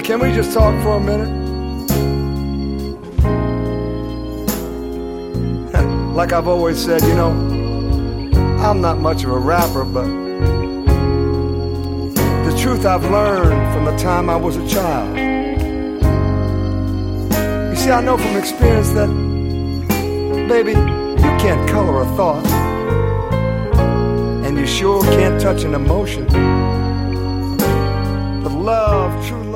Can we just talk for a minute? Like I've always said, you know, I'm not much of a rapper, but the truth I've learned from the time I was a child. You see, I know from experience that, baby, you can't color a thought, and you sure can't touch an emotion. But love, true